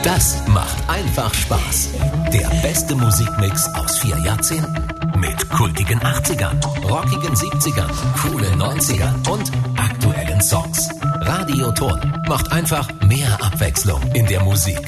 Das macht einfach Spaß. Der beste Musikmix aus 4 Jahrzehnten. Mit kultigen 80ern, rockigen 70ern, coolen 90ern und aktuellen Songs. Radioton macht einfach mehr Abwechslung in der Musik.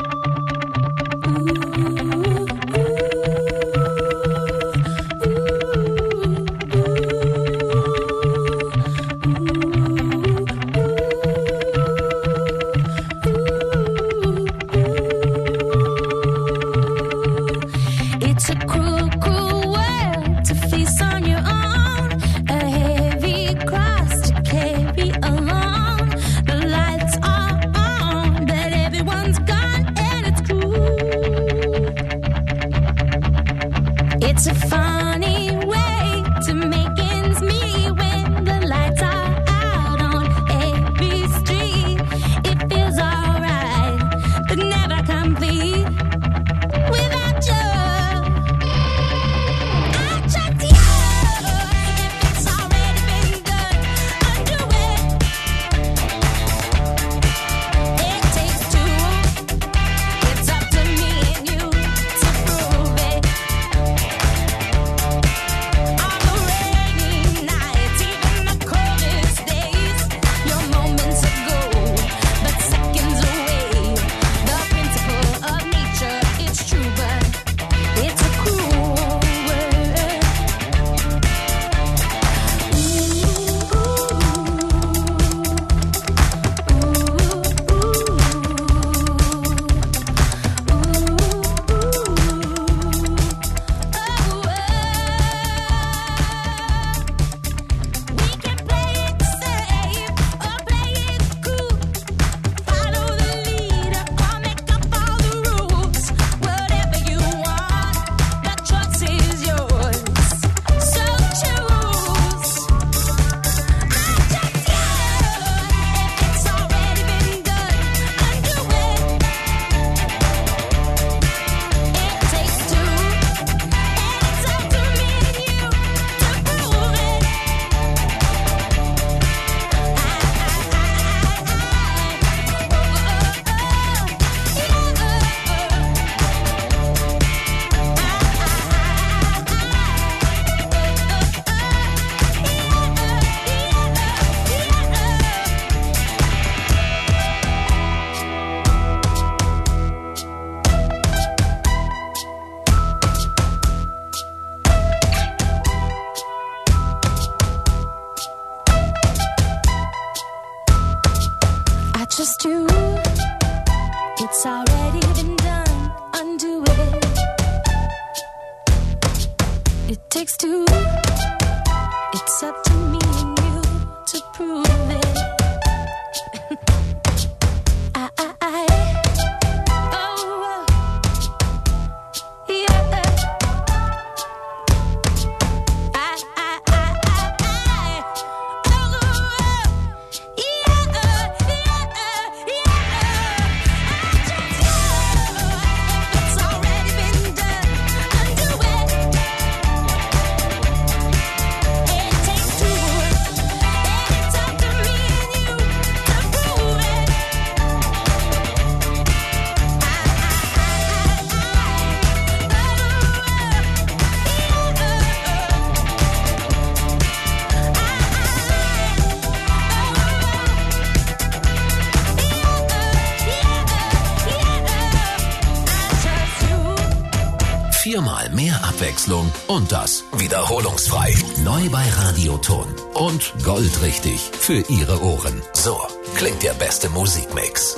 Viermal mehr Abwechslung und das wiederholungsfrei. Neu bei Radioton und goldrichtig für Ihre Ohren. So klingt der beste Musikmix.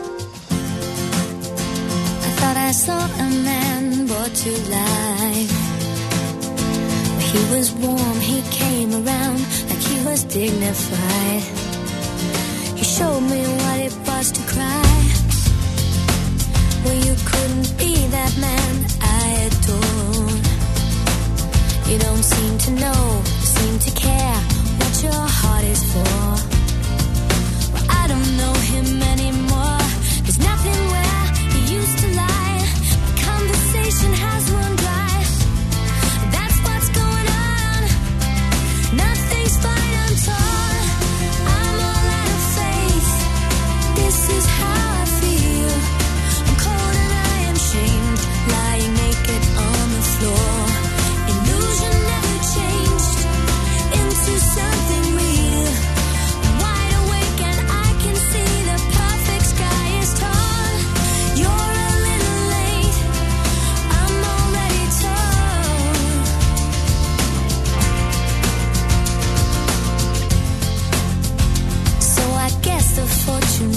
I thought I saw a man brought to life. He was warm, he came around like he was dignified. He showed me what it was to cry. Well, you couldn't be that man I adore. You don't seem to know, seem to care what your heart is for. Well, I don't know him anymore. There's nothing where he used to lie. The conversation has run dry. That's what's going on. Nothing's fine, I'm torn. I'm all out of faith.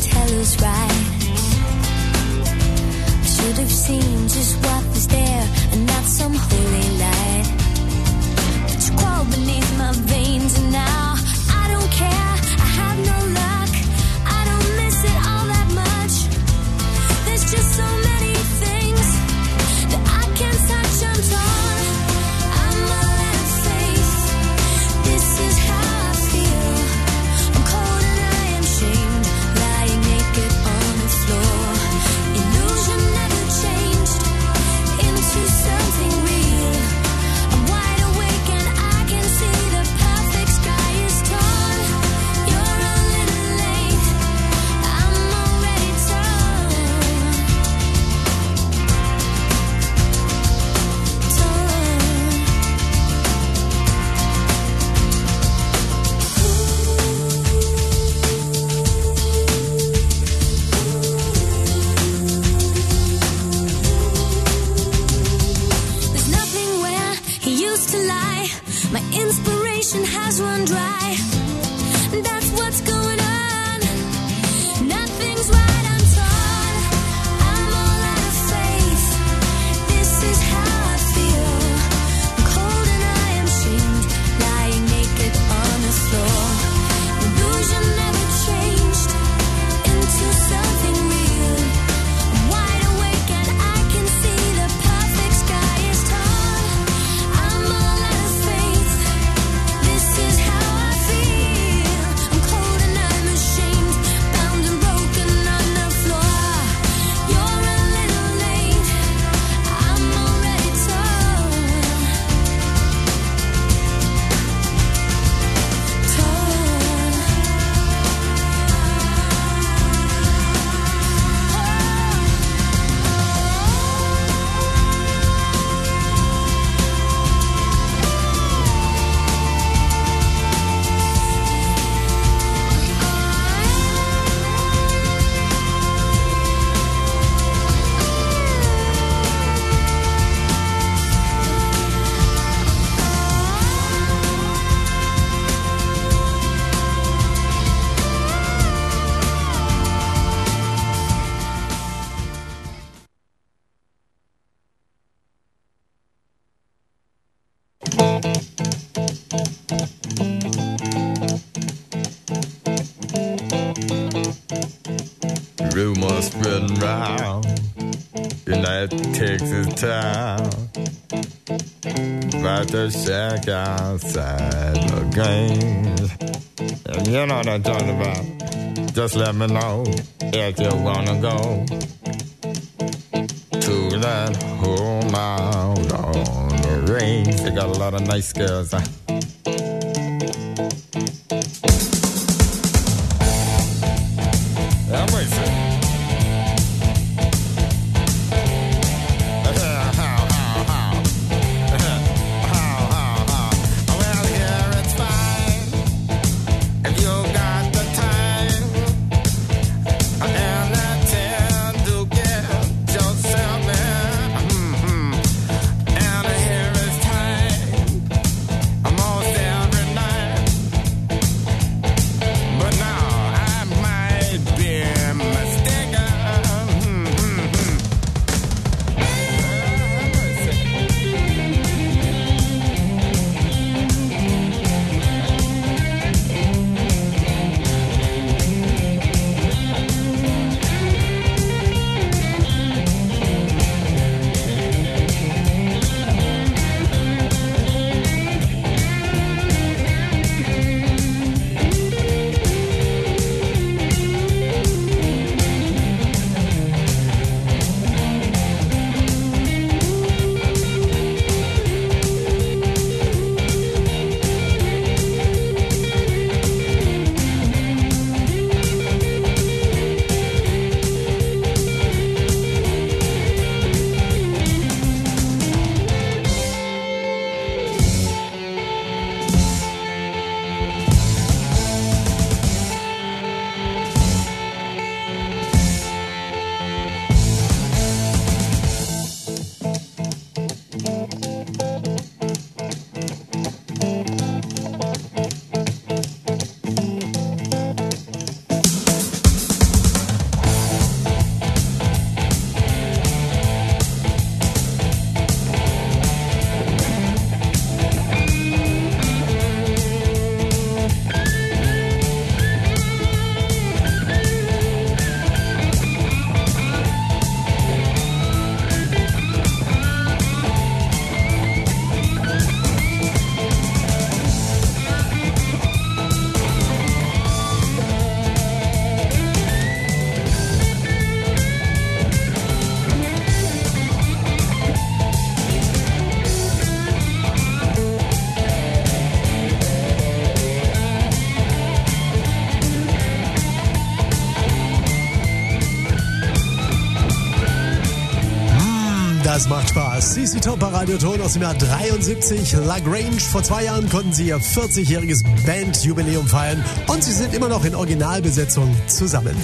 tell us right. I should have seen just what was there and not some holy light. But you crawl beneath my veins and now I don't care. I have no luck. I don't miss it all that much. There's just so many things that I can't touch. I'm torn. I'm a lead faith. This is how I feel. I'm cold and I am shamed, lying naked on the floor. Illusion never changed into something real. I'm wide awake and I can see the perfect sky is torn. You're a little late. I'm already torn. There's nothing where he used to lie. My inspiration has run dry. That's what's going on. Nothing's right, I'm torn. I'm all out of faith. This is how I feel. I'm cold and I am shamed, lying naked on the floor. Illusion never changed into something real. I'm wide awake and I can see the perfect sky is torn. I'm all out of faith. This is how I feel. I'm cold and I'm ashamed, bound and broken on the floor. You're a little late. I'm already torn. Rumors spreading round in that Texas town about the shack outside the game. And you know what I'm talking about. Just let me know if you wanna go to that home out on the range. They got a lot of nice girls. I'm racing. Well, here it's fine if you got the time and the time to get yourself in. And here it's time Das macht Spaß. CC Top bei Radio Ton aus dem Jahr 73. La Grange. Vor 2 Jahren konnten sie ihr 40-jähriges Bandjubiläum feiern und sie sind immer noch in Originalbesetzung zusammen.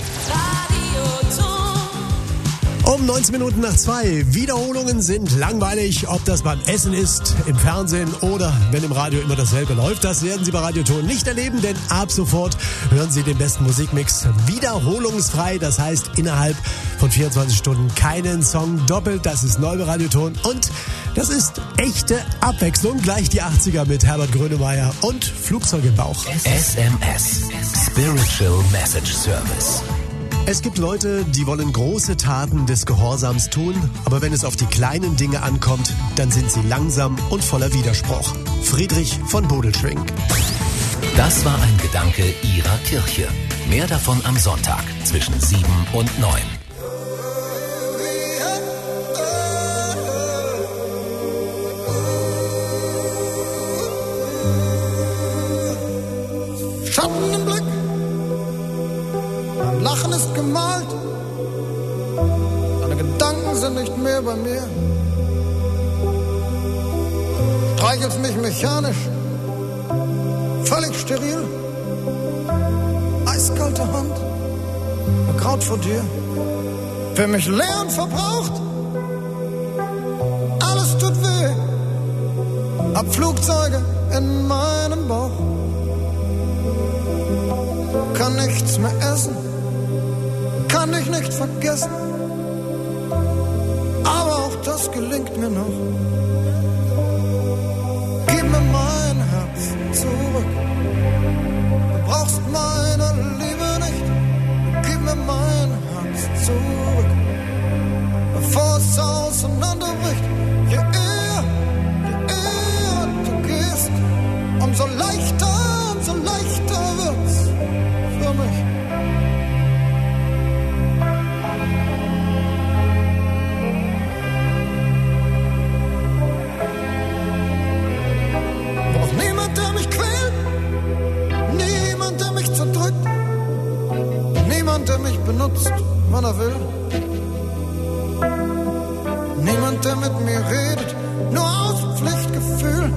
Um 19 Minuten nach 2. Wiederholungen sind langweilig, ob das beim Essen ist, im Fernsehen oder wenn im Radio immer dasselbe läuft. Das werden Sie bei Radio Ton nicht erleben, denn ab sofort hören Sie den besten Musikmix wiederholungsfrei. Das heißt, innerhalb von 24 Stunden keinen Song doppelt. Das ist neu bei Radio Ton und das ist echte Abwechslung. Gleich die 80er mit Herbert Grönemeyer und Flugzeug im Bauch. SMS. Spiritual Message Service. Es gibt Leute, die wollen große Taten des Gehorsams tun, aber wenn es auf die kleinen Dinge ankommt, dann sind sie langsam und voller Widerspruch. Friedrich von Bodelschwingh. Das war ein Gedanke Ihrer Kirche. Mehr davon am Sonntag zwischen 7 und 9. Schatten im Blick. Mein Lachen ist gemalt, deine Gedanken sind nicht mehr bei mir. Streichelst mich mechanisch, völlig steril. Eiskalte Hand, ein Kraut vor dir. Für mich leer und verbraucht, alles tut weh. Hab Flugzeuge in meinem Bauch, kann nichts mehr essen, kann dich nicht vergessen, aber auch das gelingt mir noch. Gib mir mein Herz zurück, du brauchst meine Liebe nicht. Gib mir mein Herz zurück, bevor es auseinanderbricht. Je eher du gehst, umso leichter wird's für mich. Der mich quält, niemand, der mich zerdrückt, niemand, der mich benutzt, wann er will, niemand, der mit mir redet, nur aus Pflichtgefühl,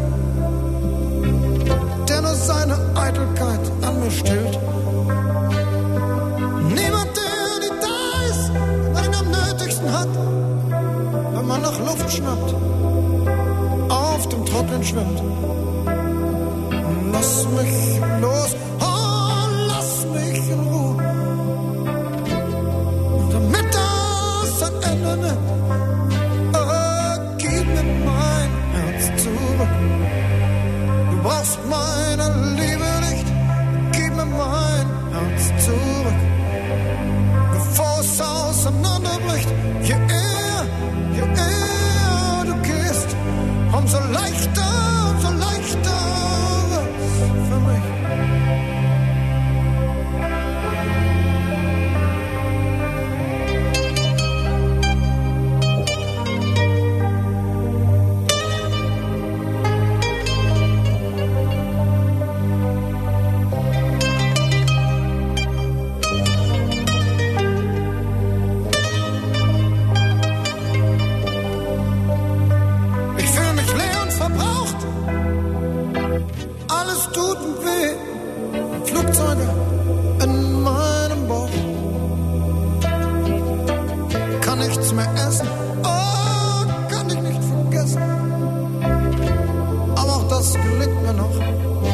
der nur seine Eitelkeit an mir stillt, niemand, der nicht da ist, wenn man ihn am nötigsten hat, wenn man nach Luft schnappt, auf dem Trocknen schwimmt. Lass mich los, oh, lass mich in Ruhe. Damit das ein Ende nimmt, gib mir mein Herz zurück. Du brauchst meine Liebe nicht, gib mir mein Herz zurück. Bevor es auseinanderbricht, je eher du gehst, umso leichter für mich. Ich fühle mich leer und verbraucht. Alles tut weh, Flugzeuge in meinem Bauch, kann nichts mehr essen, oh, kann ich nicht vergessen, aber auch das gelingt mir noch.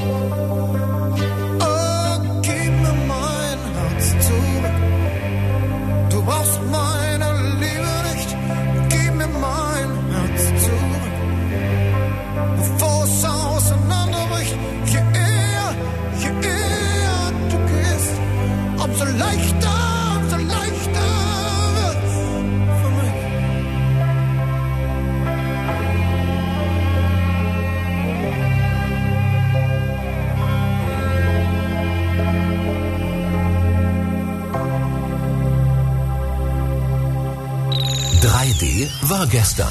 Oh, gib mir mein Herz zurück, du brauchst meine Liebe nicht, gib mir mein Herz zurück, bevor es auseinanderbricht. Je eher du gehst, umso leichter wird's für mich. war gestern.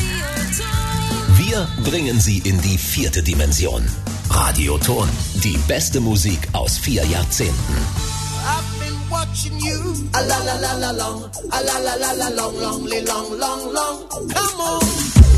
Wir bringen Sie in die 4. Dimension. Radio Ton, die beste Musik aus 4 Jahrzehnten. I've been watching you. A la la la la long, a la la la la long, long, long, long, long. Come on.